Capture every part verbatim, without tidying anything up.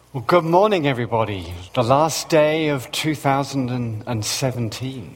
Well, good morning, everybody. The last day of two thousand seventeen.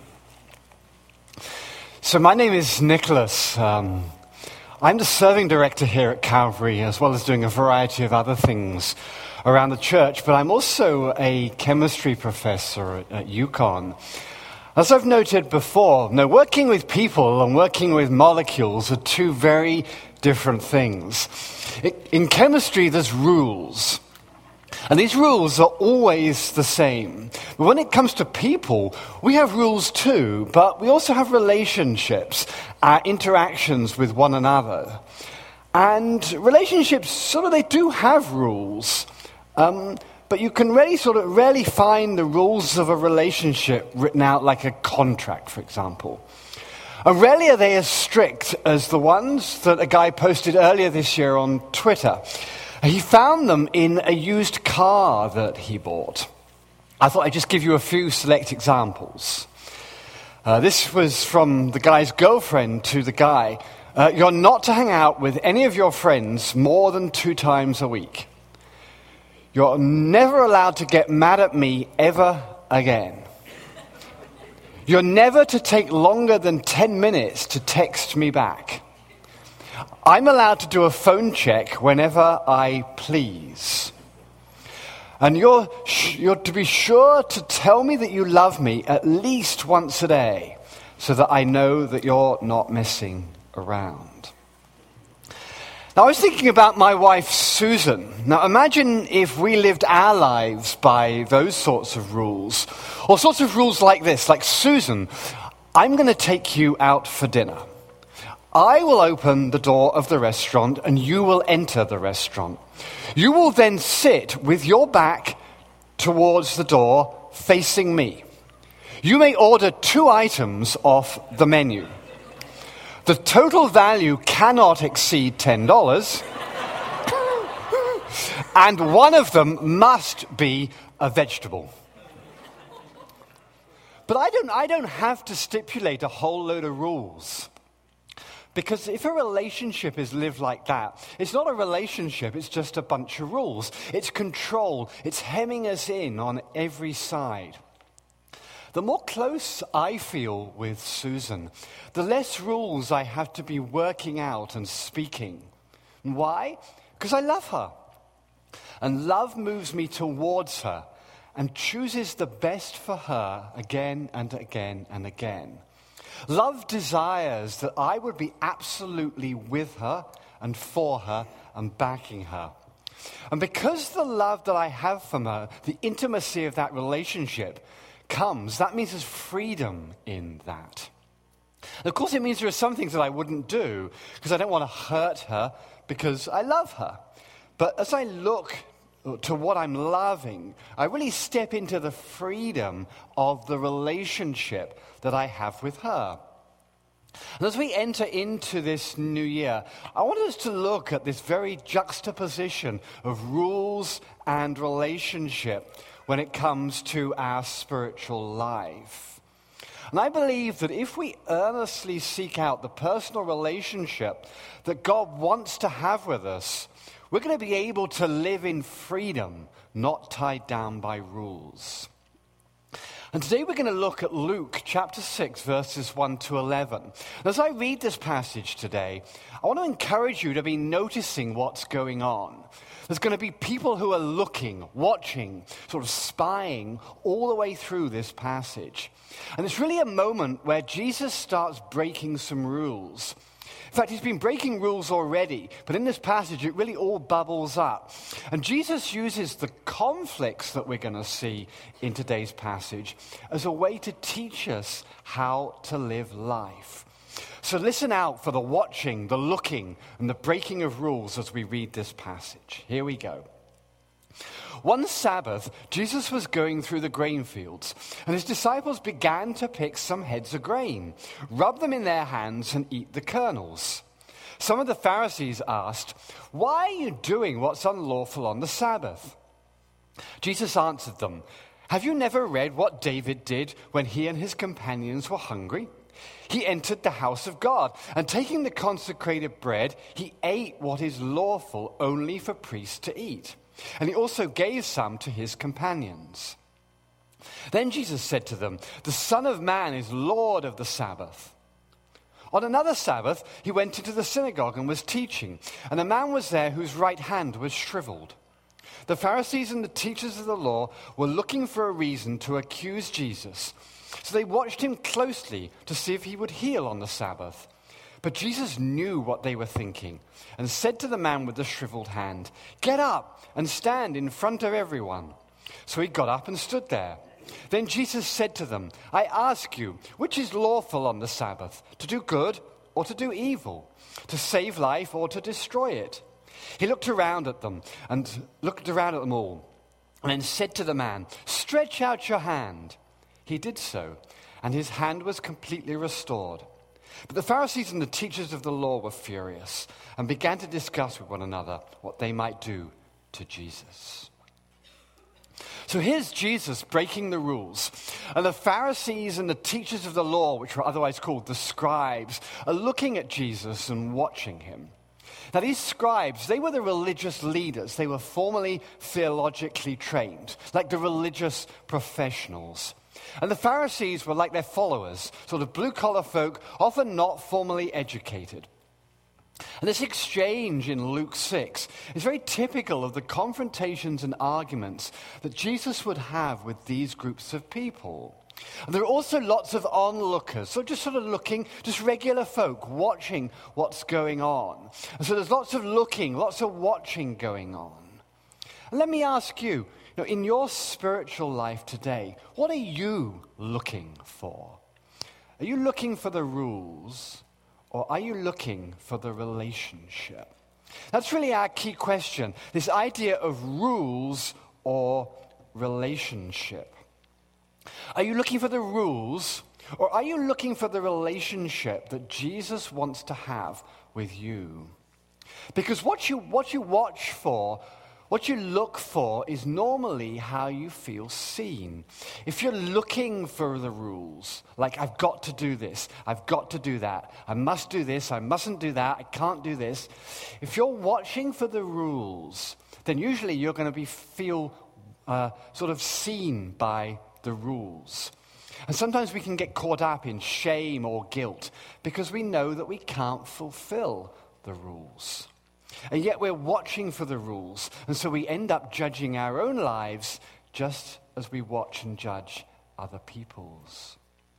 So my name is Nicholas. Um, I'm the serving director here at Calvary, as well as doing a variety of other things around the church, but I'm also a chemistry professor at, at UConn. As I've noted before, no, working with people and working with molecules are two very different things. In chemistry, there's rules. And these rules are always the same. But when it comes to people, we have rules too, but we also have relationships, our interactions with one another. And relationships, sort of, they do have rules. Um, but you can really sort of rarely find the rules of a relationship written out like a contract, for example. And rarely are they as strict as the ones that a guy posted earlier this year on Twitter. He found them in a used car that he bought. I thought I'd just give you a few select examples. Uh, this was from the guy's girlfriend to the guy. Uh, you're not to hang out with any of your friends more than two times a week. You're never allowed to get mad at me ever again. You're never to take longer than ten minutes to text me back. I'm allowed to do a phone check whenever I please. And you're, you're to be sure to tell me that you love me at least once a day so that I know that you're not messing around. Now, I was thinking about my wife, Susan. Now, imagine if we lived our lives by those sorts of rules, or sorts of rules like this, like, Susan, I'm going to take you out for dinner. I will open the door of the restaurant and you will enter the restaurant. You will then sit with your back towards the door facing me. You may order two items off the menu. The total value cannot exceed ten dollars. And one of them must be a vegetable. But I don't, I don't have to stipulate a whole load of rules. Because if a relationship is lived like that, it's not a relationship, it's just a bunch of rules. It's control, it's hemming us in on every side. The more close I feel with Susan, the less rules I have to be working out and speaking. Why? Because I love her. And love moves me towards her and chooses the best for her again and again and again. Love desires that I would be absolutely with her and for her and backing her. And because the love that I have from her, the intimacy of that relationship comes, that means there's freedom in that. And of course, it means there are some things that I wouldn't do because I don't want to hurt her because I love her. But as I look to what I'm loving, I really step into the freedom of the relationship that I have with her. And as we enter into this new year, I want us to look at this very juxtaposition of rules and relationship when it comes to our spiritual life. And I believe that if we earnestly seek out the personal relationship that God wants to have with us, we're going to be able to live in freedom, not tied down by rules. And today we're going to look at Luke chapter six, verses one to eleven. And as I read this passage today, I want to encourage you to be noticing what's going on. There's going to be people who are looking, watching, sort of spying all the way through this passage. And it's really a moment where Jesus starts breaking some rules. In fact, he's been breaking rules already, but in this passage, it really all bubbles up. And Jesus uses the conflicts that we're going to see in today's passage as a way to teach us how to live life. So listen out for the watching, the looking, and the breaking of rules as we read this passage. Here we go. One Sabbath, Jesus was going through the grain fields, and his disciples began to pick some heads of grain, rub them in their hands, and eat the kernels. Some of the Pharisees asked, "Why are you doing what's unlawful on the Sabbath?" Jesus answered them, "Have you never read what David did when he and his companions were hungry? He entered the house of God, and taking the consecrated bread, he ate what is lawful only for priests to eat. And he also gave some to his companions. Then Jesus said to them, "The Son of Man is Lord of the Sabbath." On another Sabbath, he went into the synagogue and was teaching, and a man was there whose right hand was shriveled. The Pharisees and the teachers of the law were looking for a reason to accuse Jesus, so they watched him closely to see if he would heal on the Sabbath. But Jesus knew what they were thinking and said to the man with the shriveled hand, "Get up and stand in front of everyone." So he got up and stood there. Then Jesus said to them, "I ask you, which is lawful on the Sabbath, to do good or to do evil, to save life or to destroy it?" He looked around at them and looked around at them all and then said to the man, "Stretch out your hand." He did so, and his hand was completely restored. But the Pharisees and the teachers of the law were furious and began to discuss with one another what they might do to Jesus. So here's Jesus breaking the rules, and the Pharisees and the teachers of the law, which were otherwise called the scribes, are looking at Jesus and watching him. Now these scribes, they were the religious leaders. They were formally theologically trained, like the religious professionals. And the Pharisees were like their followers, sort of blue-collar folk, often not formally educated. And this exchange in Luke six is very typical of the confrontations and arguments that Jesus would have with these groups of people. And there are also lots of onlookers, so just sort of looking, just regular folk watching what's going on. And so there's lots of looking, lots of watching going on. And let me ask you, you know, in your spiritual life today, what are you looking for? Are you looking for the rules? Or are you looking for the relationship? That's really our key question, this idea of rules or relationship. Are you looking for the rules, or are you looking for the relationship that Jesus wants to have with you? Because what you, what you watch for, what you look for is normally how you feel seen. If you're looking for the rules, like I've got to do this, I've got to do that, I must do this, I mustn't do that, I can't do this. If you're watching for the rules, then usually you're going to be feel uh, sort of seen by the rules. And sometimes we can get caught up in shame or guilt because we know that we can't fulfill the rules. And yet we're watching for the rules, and so we end up judging our own lives just as we watch and judge other people's.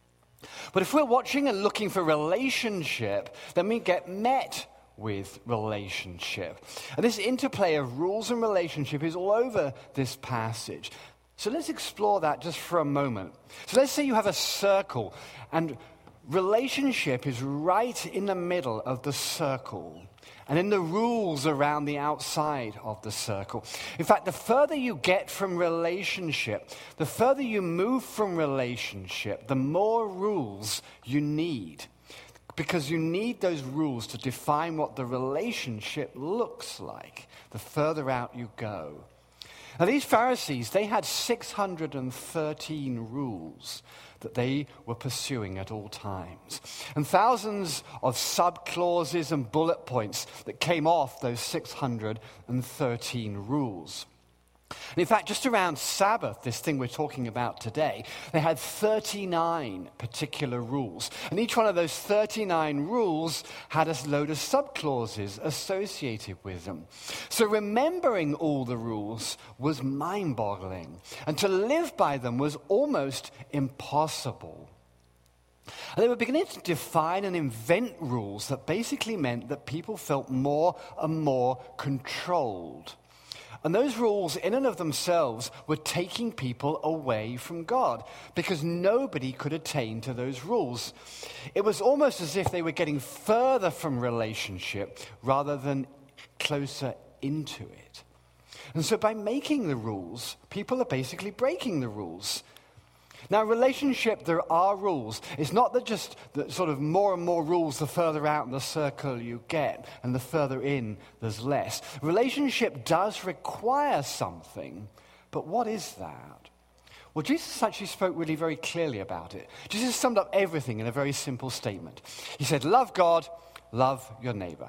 But if we're watching and looking for relationship, then we get met with relationship. And this interplay of rules and relationship is all over this passage. So let's explore that just for a moment. So let's say you have a circle, and relationship is right in the middle of the circle. And in the rules around the outside of the circle. In fact, the further you get from relationship, the further you move from relationship, the more rules you need. Because you need those rules to define what the relationship looks like, the further out you go. Now, these Pharisees, they had six hundred thirteen rules that they were pursuing at all times. And thousands of sub-clauses and bullet points that came off those six hundred thirteen rules. And in fact, just around Sabbath, this thing we're talking about today, they had thirty-nine particular rules. And each one of those thirty-nine rules had a load of sub-clauses associated with them. So remembering all the rules was mind-boggling. And to live by them was almost impossible. And they were beginning to define and invent rules that basically meant that people felt more and more controlled. And those rules in and of themselves were taking people away from God because nobody could attain to those rules. It was almost as if they were getting further from relationship rather than closer into it. And so by making the rules, people are basically breaking the rules. Now, relationship, there are rules. It's not that just the sort of more and more rules the further out in the circle you get, and the further in there's less. Relationship does require something, but what is that? Well, Jesus actually spoke really very clearly about it. Jesus summed up everything in a very simple statement. He said, love God, love your neighbor.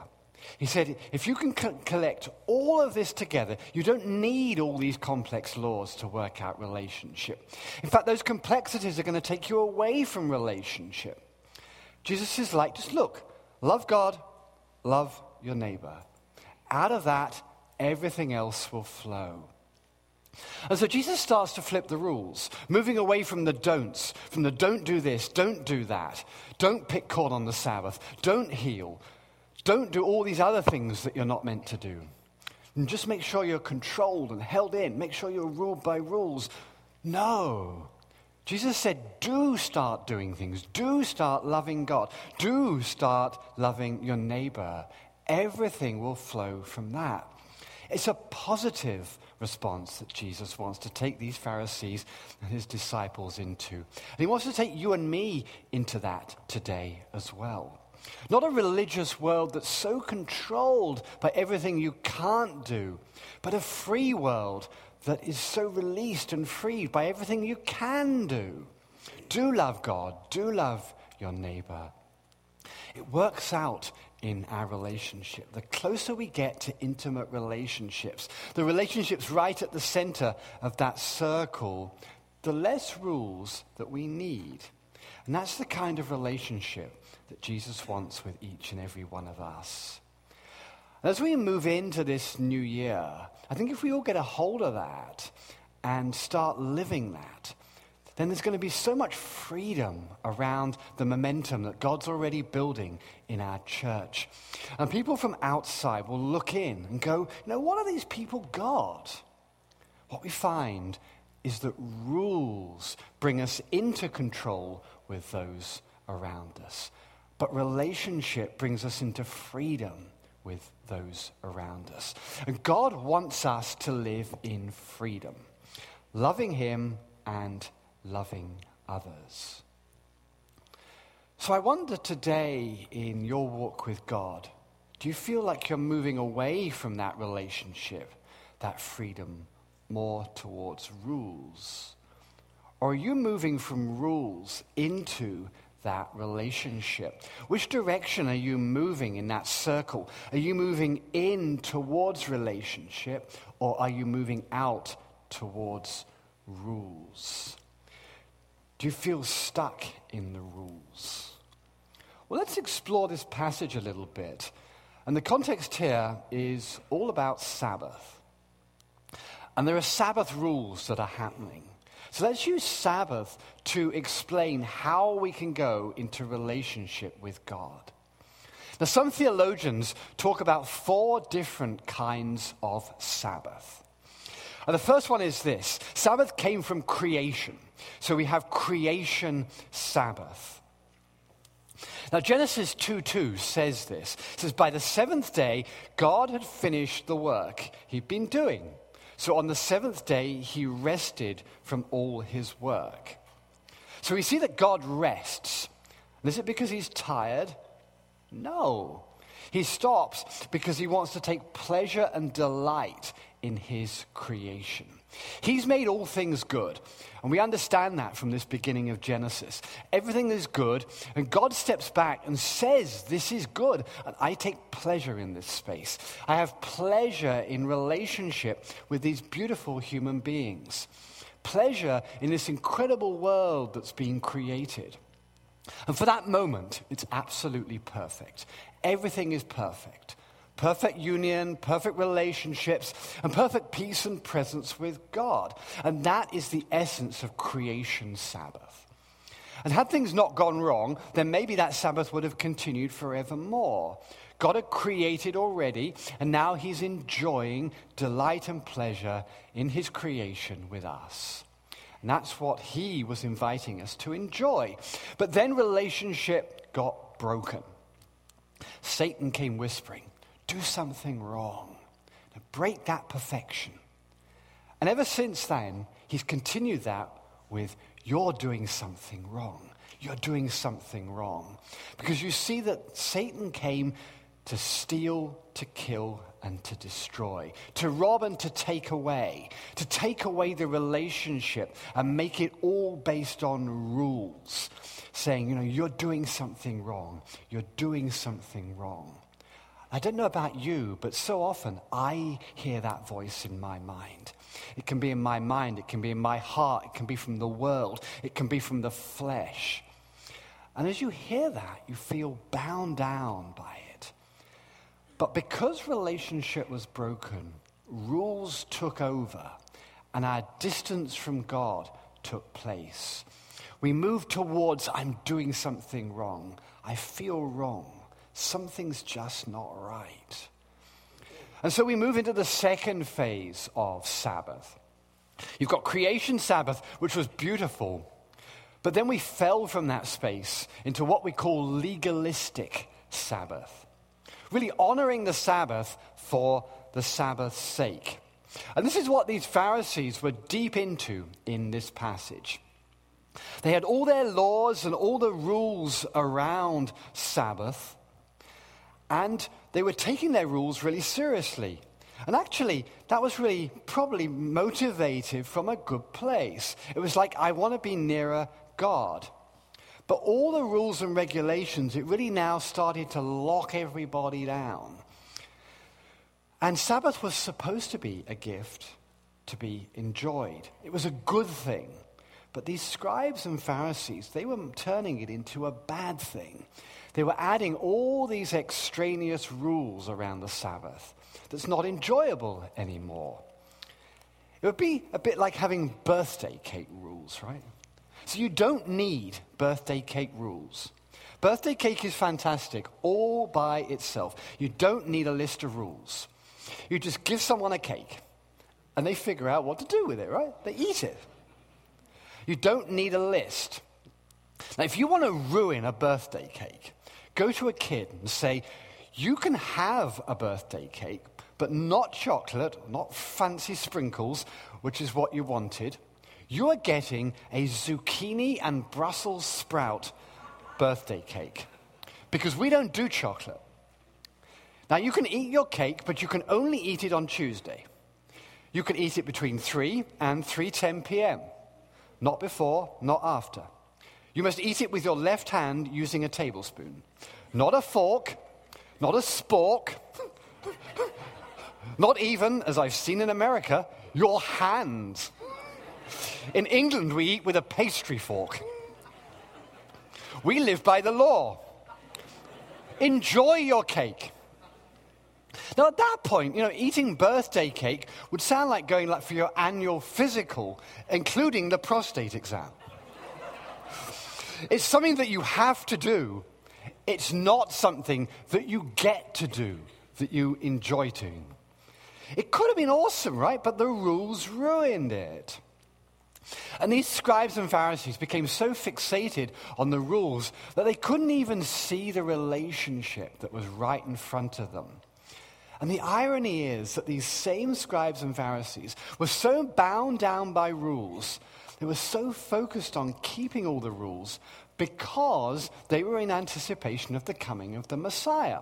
He said, if you can co- collect all of this together, you don't need all these complex laws to work out relationship. In fact, those complexities are going to take you away from relationship. Jesus is like, just look, love God, love your neighbor. Out of that, everything else will flow. And so Jesus starts to flip the rules, moving away from the don'ts, from the don't do this, don't do that, don't pick corn on the Sabbath, don't heal, don't do all these other things that you're not meant to do. And just make sure you're controlled and held in, make sure you're ruled by rules. No. Jesus said, do start doing things, do start loving God, do start loving your neighbor. Everything will flow from that. It's a positive response that Jesus wants to take these Pharisees and his disciples into. And he wants to take you and me into that today as well. Not a religious world that's so controlled by everything you can't do, but a free world that is so released and freed by everything you can do. Do love God. Do love your neighbor. It works out in our relationship. The closer we get to intimate relationships, the relationships right at the center of that circle, the less rules that we need. And that's the kind of relationship that Jesus wants with each and every one of us. As we move into this new year, I think if we all get a hold of that and start living that, then there's going to be so much freedom around the momentum that God's already building in our church. And people from outside will look in and go, you know, what are these people got? What we find is that rules bring us into control with those around us. But relationship brings us into freedom with those around us. And God wants us to live in freedom, loving him and loving others. So I wonder today, in your walk with God, do you feel like you're moving away from that relationship, that freedom, more towards rules? Or are you moving from rules into that relationship? Which direction are you moving in that circle? Are you moving in towards relationship, or are you moving out towards rules? Do you feel stuck in the rules? Well, let's explore this passage a little bit. And the context here is all about Sabbath. And there are Sabbath rules that are happening. So let's use Sabbath to explain how we can go into relationship with God. Now, some theologians talk about four different kinds of Sabbath. And the first one is this. Sabbath came from creation. So we have creation Sabbath. Now, Genesis two two says this. It says, by the seventh day, God had finished the work he'd been doing. So on the seventh day, he rested from all his work. So we see that God rests. Is it because he's tired? No. He stops because he wants to take pleasure and delight in his creation. He's made all things good. And we understand that from this beginning of Genesis. Everything is good, and God steps back and says, this is good, and I take pleasure in this space. I have pleasure in relationship with these beautiful human beings. Pleasure in this incredible world that's being created. And for that moment, it's absolutely perfect. Everything is perfect. Perfect union, perfect relationships, and perfect peace and presence with God. And that is the essence of creation Sabbath. And had things not gone wrong, then maybe that Sabbath would have continued forevermore. God had created already, and now he's enjoying delight and pleasure in his creation with us. And that's what he was inviting us to enjoy. But then relationship got broken. Satan came whispering, do something wrong. Now break that perfection. And ever since then, he's continued that with, you're doing something wrong. You're doing something wrong. Because you see that Satan came to steal, to kill, and to destroy. To rob and to take away. To take away the relationship and make it all based on rules. Saying, you know, you're doing something wrong. You're doing something wrong. I don't know about you, but so often I hear that voice in my mind. It can be in my mind, it can be in my heart, it can be from the world, it can be from the flesh. And as you hear that, you feel bound down by it. But because relationship was broken, rules took over, and our distance from God took place. We moved towards, I'm doing something wrong. I feel wrong. Something's just not right. And so we move into the second phase of Sabbath. You've got creation Sabbath, which was beautiful. But then we fell from that space into what we call legalistic Sabbath. Really honoring the Sabbath for the Sabbath's sake. And this is what these Pharisees were deep into in this passage. They had all their laws and all the rules around Sabbath, and they were taking their rules really seriously. And actually, that was really probably motivated from a good place. It was like, I want to be nearer God. But all the rules and regulations, it really now started to lock everybody down. And Sabbath was supposed to be a gift to be enjoyed. It was a good thing. But these scribes and Pharisees, they were turning it into a bad thing. They were adding all these extraneous rules around the Sabbath that's not enjoyable anymore. It would be a bit like having birthday cake rules, right? So you don't need birthday cake rules. Birthday cake is fantastic all by itself. You don't need a list of rules. You just give someone a cake, and they figure out what to do with it, right? They eat it. You don't need a list. Now, if you want to ruin a birthday cake, go to a kid and say, you can have a birthday cake, but not chocolate, not fancy sprinkles, which is what you wanted. You are getting a zucchini and Brussels sprout birthday cake, because we don't do chocolate. Now, you can eat your cake, but you can only eat it on Tuesday. You can eat it between three and three ten p.m., not before, not after. You must eat it with your left hand using a tablespoon. Not a fork, not a spork, not even, as I've seen in America, your hand. In England, we eat with a pastry fork. We live by the law. Enjoy your cake. Now, at that point, you know, eating birthday cake would sound like going like for your annual physical, including the prostate exam. It's something that you have to do. It's not something that you get to do, that you enjoy doing. It could have been awesome, right? But the rules ruined it. And these scribes and Pharisees became so fixated on the rules that they couldn't even see the relationship that was right in front of them. And the irony is that these same scribes and Pharisees were so bound down by rules, they were so focused on keeping all the rules because they were in anticipation of the coming of the Messiah.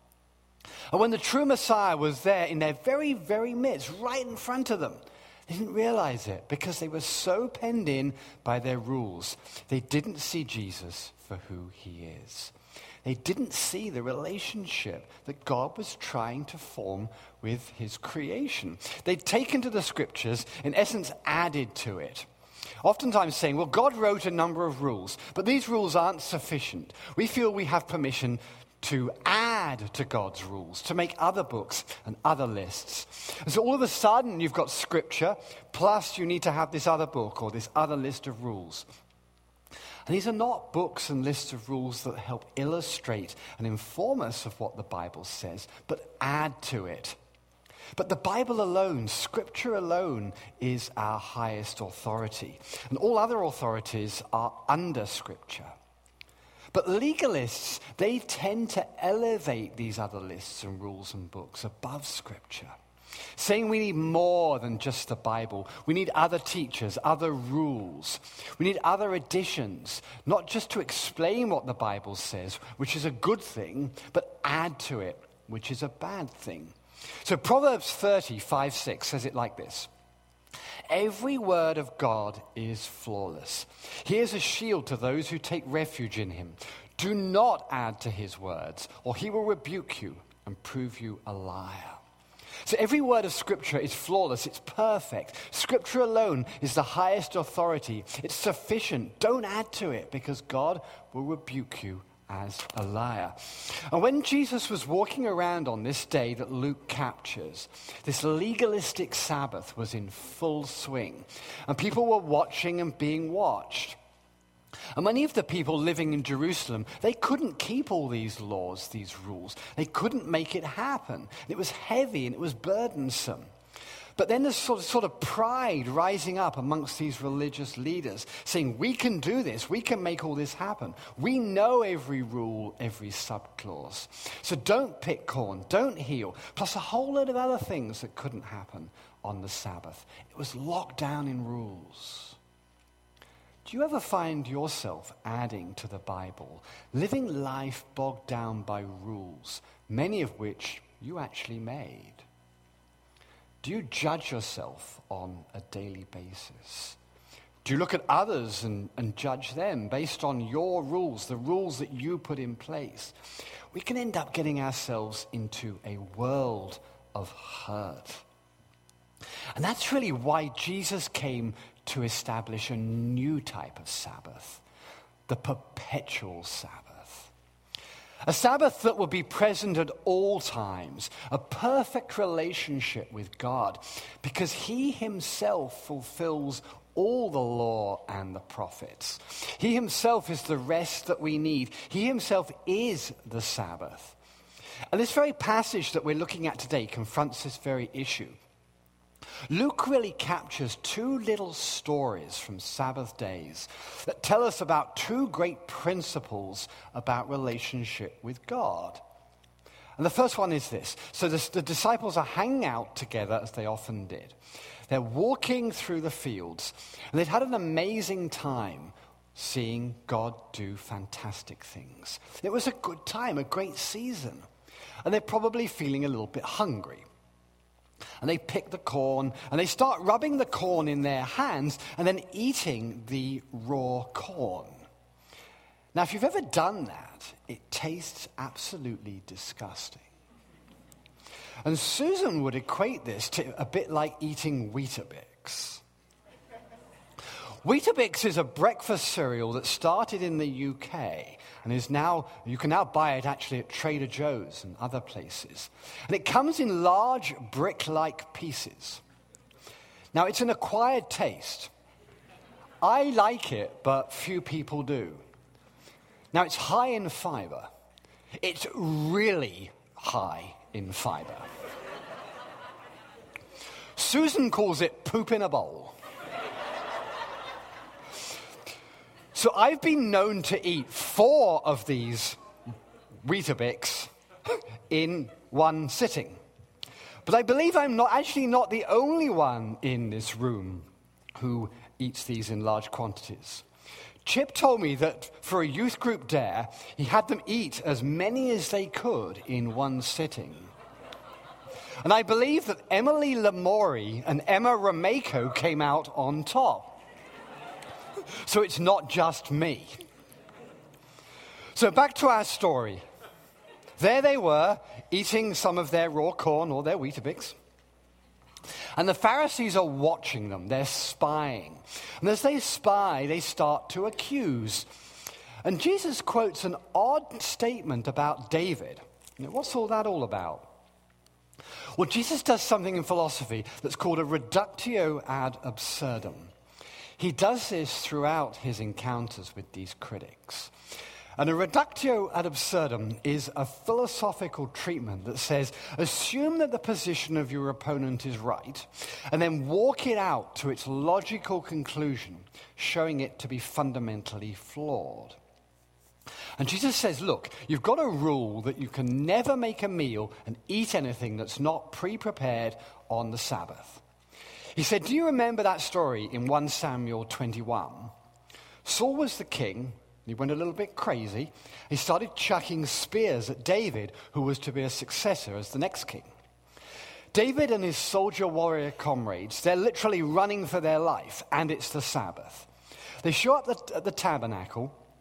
And when the true Messiah was there in their very, very midst, right in front of them, they didn't realize it because they were so penned in by their rules. They didn't see Jesus for who he is. They didn't see the relationship that God was trying to form with his creation. They'd taken to the scriptures, in essence, added to it. Oftentimes saying, well, God wrote a number of rules, but these rules aren't sufficient. We feel we have permission to add to God's rules, to make other books and other lists. And so all of a sudden, you've got scripture, plus you need to have this other book or this other list of rules. And these are not books and lists of rules that help illustrate and inform us of what the Bible says, but add to it. But the Bible alone, Scripture alone, is our highest authority. And all other authorities are under Scripture. But legalists, they tend to elevate these other lists and rules and books above Scripture, saying we need more than just the Bible. We need other teachers, other rules. We need other additions, not just to explain what the Bible says, which is a good thing, but add to it, which is a bad thing. So Proverbs thirty, five, six says it like this. Every word of God is flawless. He is a shield to those who take refuge in him. Do not add to his words, or he will rebuke you and prove you a liar. So every word of Scripture is flawless, it's perfect. Scripture alone is the highest authority. It's sufficient. Don't add to it, because God will rebuke you as a liar. And when Jesus was walking around on this day that Luke captures, this legalistic Sabbath was in full swing. And people were watching and being watched. And many of the people living in Jerusalem, they couldn't keep all these laws, these rules. They couldn't make it happen. It was heavy and it was burdensome. But then there's sort of, sort of pride rising up amongst these religious leaders, saying, we can do this, we can make all this happen. We know every rule, every subclause. So don't pick corn, don't heal, plus a whole load of other things that couldn't happen on the Sabbath. It was locked down in rules. Do you ever find yourself adding to the Bible, living life bogged down by rules, many of which you actually made? Do you judge yourself on a daily basis? Do you look at others and, and judge them based on your rules, the rules that you put in place? We can end up getting ourselves into a world of hurt. And that's really why Jesus came to establish a new type of Sabbath, the perpetual Sabbath. A Sabbath that will be present at all times, a perfect relationship with God, because he himself fulfills all the law and the prophets. He himself is the rest that we need. He himself is the Sabbath. And this very passage that we're looking at today confronts this very issue. Luke really captures two little stories from Sabbath days that tell us about two great principles about relationship with God. And the first one is this. So the, the disciples are hanging out together, as they often did. They're walking through the fields, and they'd had an amazing time seeing God do fantastic things. It was a good time, a great season. And they're probably feeling a little bit hungry. And they pick the corn, and they start rubbing the corn in their hands and then eating the raw corn. Now, if you've ever done that, it tastes absolutely disgusting. And Susan would equate this to a bit like eating Weetabix. Weetabix is a breakfast cereal that started in the U K and is now, you can now buy it actually at Trader Joe's and other places. And it comes in large brick-like pieces. Now, it's an acquired taste. I like it, but few people do. Now, it's high in fiber. It's really high in fiber. Susan calls it poop in a bowl. So I've been known to eat four of these Weetabix in one sitting. But I believe I'm not actually not the only one in this room who eats these in large quantities. Chip told me that for a youth group dare, he had them eat as many as they could in one sitting. And I believe that Emily Lamori and Emma Rameko came out on top. So it's not just me. So back to our story. There they were, eating some of their raw corn or their Weetabix. And the Pharisees are watching them. They're spying. And as they spy, they start to accuse. And Jesus quotes an odd statement about David. You know, what's all that all about? Well, Jesus does something in philosophy that's called a reductio ad absurdum. He does this throughout his encounters with these critics. And a reductio ad absurdum is a philosophical treatment that says, assume that the position of your opponent is right, and then walk it out to its logical conclusion, showing it to be fundamentally flawed. And Jesus says, look, you've got a rule that you can never make a meal and eat anything that's not pre-prepared on the Sabbath. He said, do you remember that story in First Samuel twenty-one? Saul was the king. He went a little bit crazy. He started chucking spears at David, who was to be a successor as the next king. David and his soldier warrior comrades, they're literally running for their life, and it's the Sabbath. They show up at the tabernacle,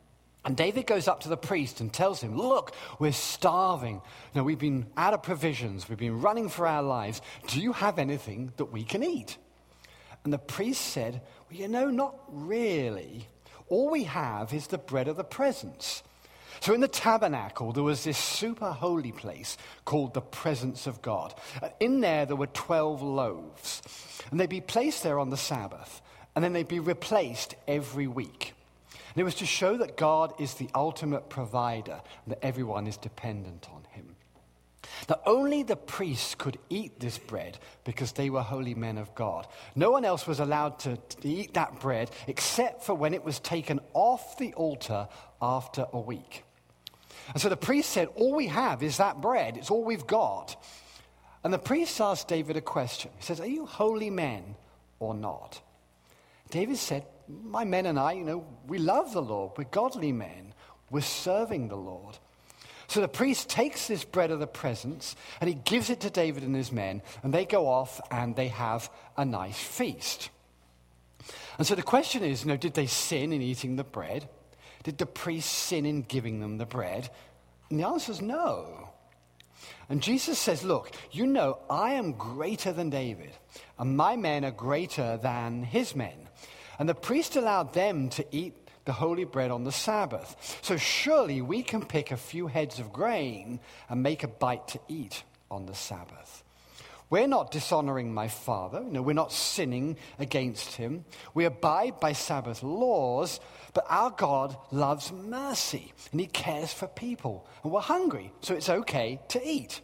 And David goes up to the priest and tells him, look, we're starving. You know, we've been out of provisions. We've been running for our lives. Do you have anything that we can eat? And the priest said, well, you know, not really. All we have is the bread of the presence. So in the tabernacle, there was this super holy place called the presence of God. In there, there were twelve loaves. And they'd be placed there on the Sabbath. And then they'd be replaced every week. And it was to show that God is the ultimate provider and that everyone is dependent on him. Now, only the priests could eat this bread because they were holy men of God. No one else was allowed to, to eat that bread except for when it was taken off the altar after a week. And so the priest said, all we have is that bread. It's all we've got. And the priest asked David a question. He says, are you holy men or not? David said, my men and I, you know, we love the Lord. We're godly men. We're serving the Lord. So the priest takes this bread of the presence and he gives it to David and his men, and they go off and they have a nice feast. And so the question is, you know, did they sin in eating the bread? Did the priest sin in giving them the bread? And the answer is no. And Jesus says, look, you know, I am greater than David, and my men are greater than his men. And the priest allowed them to eat the holy bread on the Sabbath. So surely we can pick a few heads of grain and make a bite to eat on the Sabbath. We're not dishonoring my Father. No, we're not sinning against him. We abide by Sabbath laws, but our God loves mercy, and he cares for people. And we're hungry, so it's okay to eat.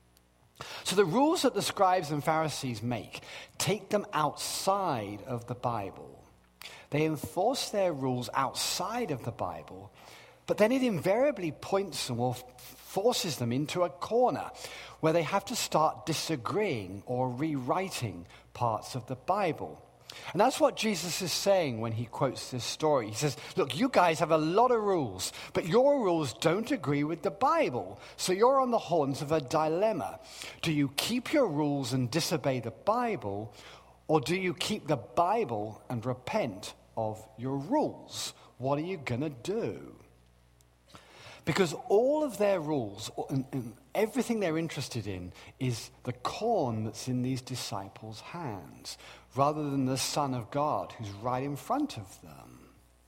So the rules that the scribes and Pharisees make, take them outside of the Bible. They enforce their rules outside of the Bible, but then it invariably points them or forces them into a corner where they have to start disagreeing or rewriting parts of the Bible. And that's what Jesus is saying when he quotes this story. He says, look, you guys have a lot of rules, but your rules don't agree with the Bible. So you're on the horns of a dilemma. Do you keep your rules and disobey the Bible, or do you keep the Bible and repent of your rules? What are you going to do? Because all of their rules and, and everything they're interested in is the corn that's in these disciples' hands, rather than the Son of God who's right in front of them.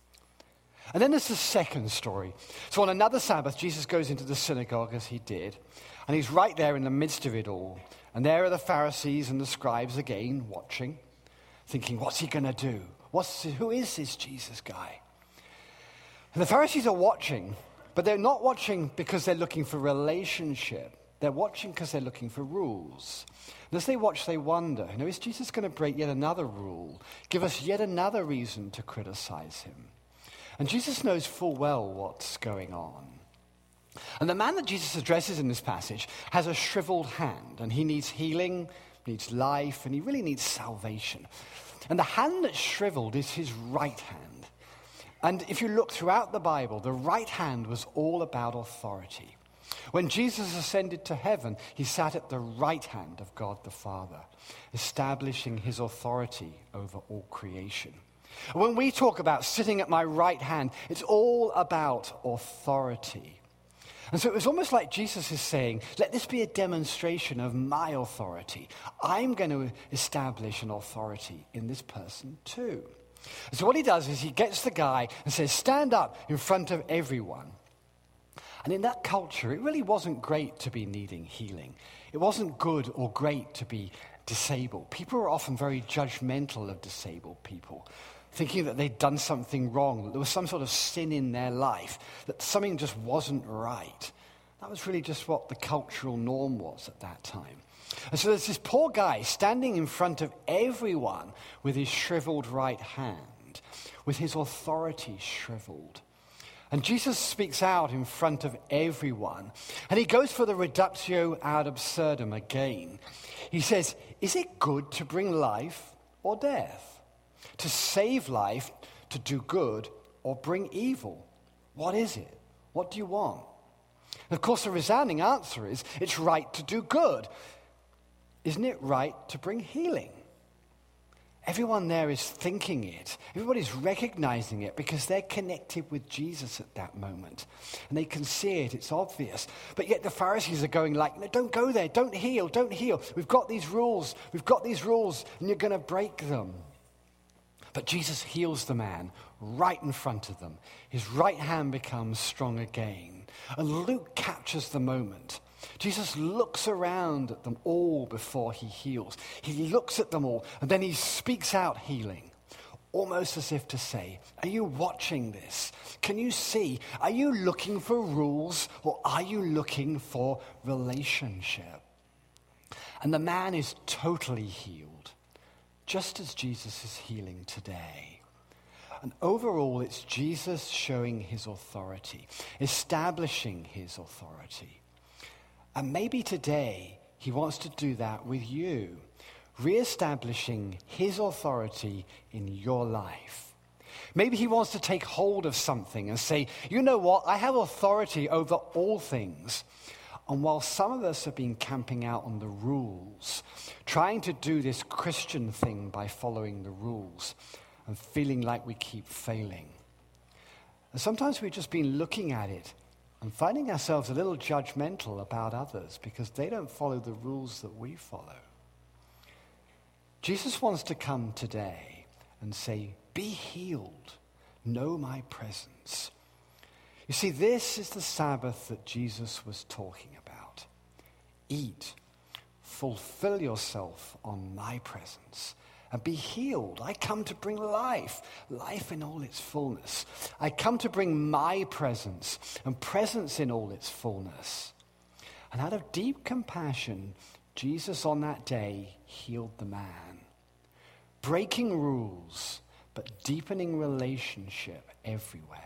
And then there's the second story. So on another Sabbath, Jesus goes into the synagogue as he did, and he's right there in the midst of it all. And there are the Pharisees and the scribes again watching, thinking, what's he going to do? What's, who is this Jesus guy? And the Pharisees are watching, but they're not watching because they're looking for relationship. They're watching because they're looking for rules. And as they watch, they wonder, you know, is Jesus going to break yet another rule, give us yet another reason to criticize him? And Jesus knows full well what's going on. And the man that Jesus addresses in this passage has a shriveled hand, and he needs healing, needs life, and he really needs salvation. And the hand that's shriveled is his right hand. And if you look throughout the Bible, the right hand was all about authority. When Jesus ascended to heaven, he sat at the right hand of God the Father, establishing his authority over all creation. When we talk about sitting at my right hand, it's all about authority. And so it was almost like Jesus is saying, let this be a demonstration of my authority. I'm going to establish an authority in this person too. And so what he does is he gets the guy and says, stand up in front of everyone. And in that culture, it really wasn't great to be needing healing. It wasn't good or great to be disabled. People were often very judgmental of disabled people, thinking that they'd done something wrong, that there was some sort of sin in their life, that something just wasn't right. That was really just what the cultural norm was at that time. And so there's this poor guy standing in front of everyone with his shriveled right hand, with his authority shriveled. And Jesus speaks out in front of everyone, and he goes for the reductio ad absurdum again. He says, is it good to bring life or death? To save life, to do good, or bring evil? What is it? What do you want? And of course, the resounding answer is, it's right to do good. Isn't it right to bring healing? Everyone there is thinking it. Everybody's recognizing it because they're connected with Jesus at that moment. And they can see it. It's obvious. But yet the Pharisees are going like, no, don't go there. Don't heal. Don't heal. We've got these rules. We've got these rules, and you're going to break them. But Jesus heals the man right in front of them. His right hand becomes strong again. And Luke captures the moment. Jesus looks around at them all before he heals. He looks at them all, and then he speaks out healing, almost as if to say, are you watching this? Can you see? Are you looking for rules, or are you looking for relationship? And the man is totally healed, just as Jesus is healing today. And overall, it's Jesus showing his authority, establishing his authority. And maybe today he wants to do that with you, reestablishing his authority in your life. Maybe he wants to take hold of something and say, you know what, I have authority over all things. And while some of us have been camping out on the rules, trying to do this Christian thing by following the rules and feeling like we keep failing. And sometimes we've just been looking at it and finding ourselves a little judgmental about others because they don't follow the rules that we follow. Jesus wants to come today and say, be healed, know my presence. You see, this is the Sabbath that Jesus was talking about. Eat, fulfill yourself on my presence, and be healed. I come to bring life, life in all its fullness. I come to bring my presence, and presence in all its fullness. And out of deep compassion, Jesus on that day healed the man. Breaking rules, but deepening relationship everywhere.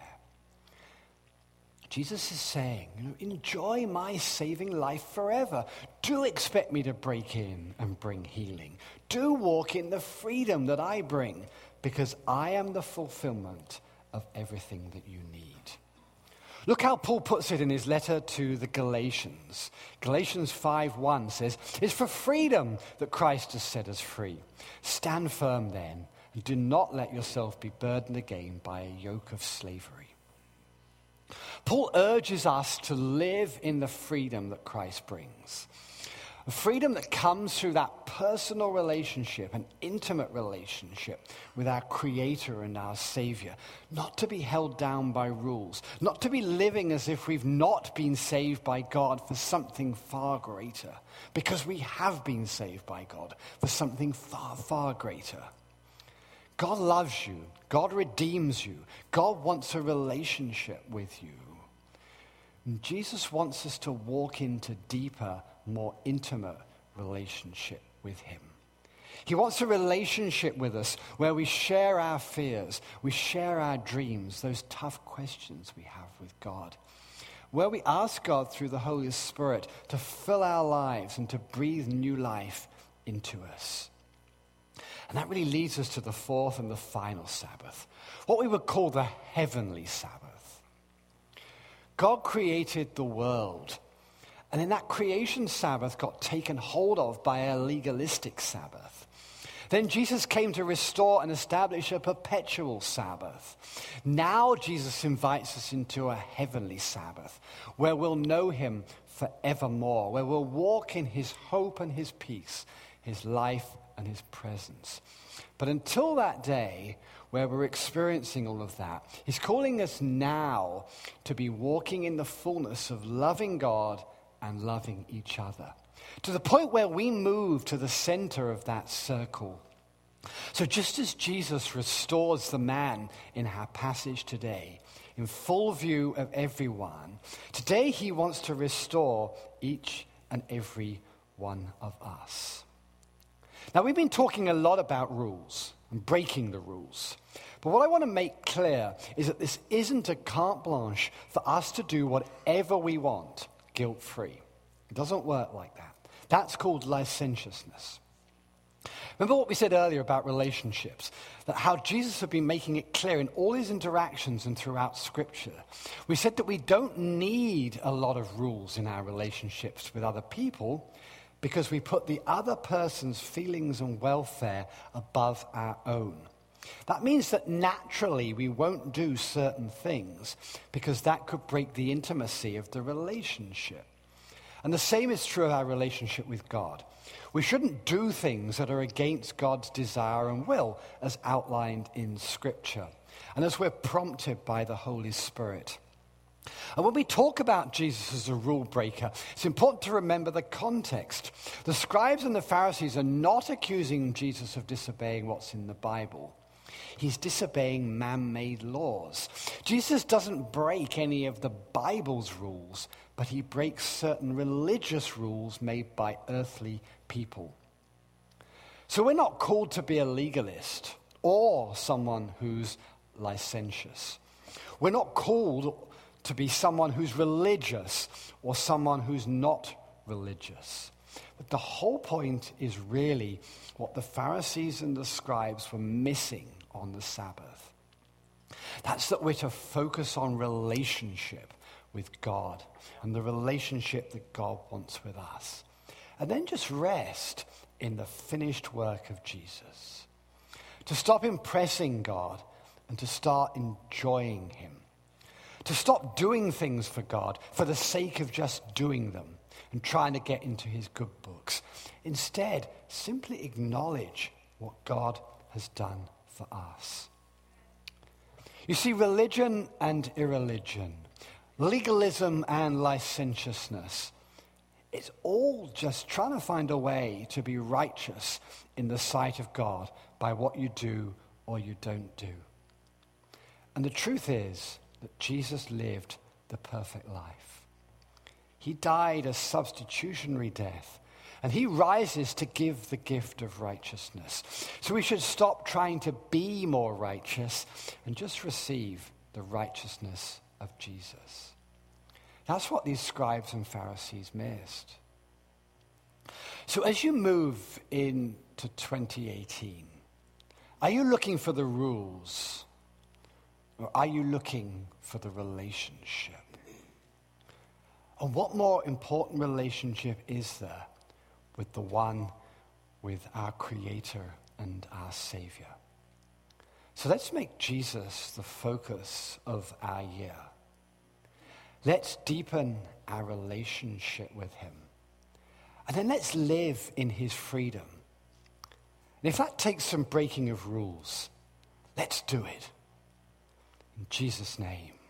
Jesus is saying, you know, enjoy my saving life forever. Do expect me to break in and bring healing. Do walk in the freedom that I bring, because I am the fulfillment of everything that you need. Look how Paul puts it in his letter to the Galatians. Galatians five one says, it's for freedom that Christ has set us free. Stand firm then, and do not let yourself be burdened again by a yoke of slavery. Paul urges us to live in the freedom that Christ brings. A freedom that comes through that personal relationship, an intimate relationship with our Creator and our Savior. Not to be held down by rules. Not to be living as if we've not been saved by God for something far greater. Because we have been saved by God for something far, far greater. God loves you. God redeems you. God wants a relationship with you. And Jesus wants us to walk into deeper, more intimate relationship with him. He wants a relationship with us where we share our fears, we share our dreams, those tough questions we have with God. Where we ask God through the Holy Spirit to fill our lives and to breathe new life into us. And that really leads us to the fourth and the final Sabbath, what we would call the heavenly Sabbath. God created the world, and then that creation Sabbath got taken hold of by a legalistic Sabbath. Then Jesus came to restore and establish a perpetual Sabbath. Now Jesus invites us into a heavenly Sabbath, where we'll know him forevermore, where we'll walk in his hope and his peace, his life and his presence. But until that day, where we're experiencing all of that, he's calling us now to be walking in the fullness of loving God and loving each other, to the point where we move to the center of that circle. So just as Jesus restores the man in our passage today, in full view of everyone, today he wants to restore each and every one of us. Now, we've been talking a lot about rules and breaking the rules. But what I want to make clear is that this isn't a carte blanche for us to do whatever we want, guilt-free. It doesn't work like that. That's called licentiousness. Remember what we said earlier about relationships, that how Jesus had been making it clear in all his interactions and throughout Scripture. We said that we don't need a lot of rules in our relationships with other people because we put the other person's feelings and welfare above our own. That means that naturally we won't do certain things because that could break the intimacy of the relationship. And the same is true of our relationship with God. We shouldn't do things that are against God's desire and will, as outlined in Scripture, and as we're prompted by the Holy Spirit. And when we talk about Jesus as a rule breaker, it's important to remember the context. The scribes and the Pharisees are not accusing Jesus of disobeying what's in the Bible. He's disobeying man-made laws. Jesus doesn't break any of the Bible's rules, but he breaks certain religious rules made by earthly people. So we're not called to be a legalist or someone who's licentious. We're not called to be someone who's religious or someone who's not religious. But the whole point is really what the Pharisees and the scribes were missing on the Sabbath. That's that we're to focus on relationship with God and the relationship that God wants with us. And then just rest in the finished work of Jesus. To stop impressing God and to start enjoying him. To stop doing things for God for the sake of just doing them and trying to get into his good books. Instead, simply acknowledge what God has done for us. You see, religion and irreligion, legalism and licentiousness, it's all just trying to find a way to be righteous in the sight of God by what you do or you don't do. And the truth is that Jesus lived the perfect life. He died a substitutionary death, and he rises to give the gift of righteousness. So we should stop trying to be more righteous and just receive the righteousness of Jesus. That's what these scribes and Pharisees missed. So as you move into twenty eighteen, are you looking for the rules, or are you looking for the relationship? And what more important relationship is there with the one with our Creator and our Savior? So let's make Jesus the focus of our year. Let's deepen our relationship with him. And then let's live in his freedom. And if that takes some breaking of rules, let's do it. In Jesus' name.